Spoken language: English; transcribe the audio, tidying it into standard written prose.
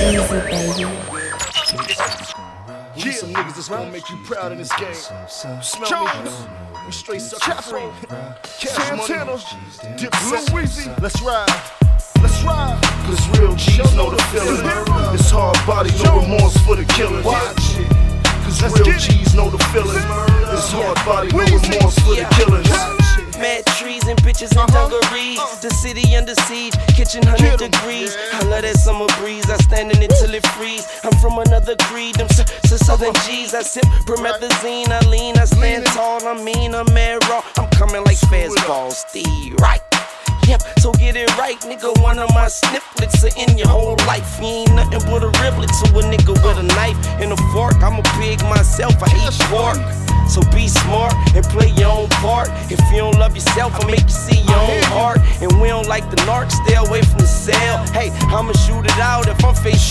Yeah, some niggas that's gonna make you proud in this game. Smell me? We straight sucker free. Cash money, dip Louise. Let's ride. Let's ride. Cause real G's know the feeling. It's hard body, no remorse for the killing. Cause real G's know the feeling. It's hard body, no remorse for the killing. Mad trees and bitches and dungarees. The city under siege, kitchen 100 degrees. I love that summer breeze, I stand in it till it freeze. I'm from another creed, them southern G's. I sip promethazine, I lean, I stand tall. I mean, I'm mad raw, I'm coming like fastball, Steve, right? Yep, so get it right, nigga. One of my snippets are in your whole life. You ain't nothing but a riblet to a nigga with a knife and a fork. I'm a pig myself, I eat pork. So be smart and play your own part. If you don't love yourself, I'll make you see your own heart. And we don't like the narc, stay away from the cell. Hey, I'ma shoot it out if I'm face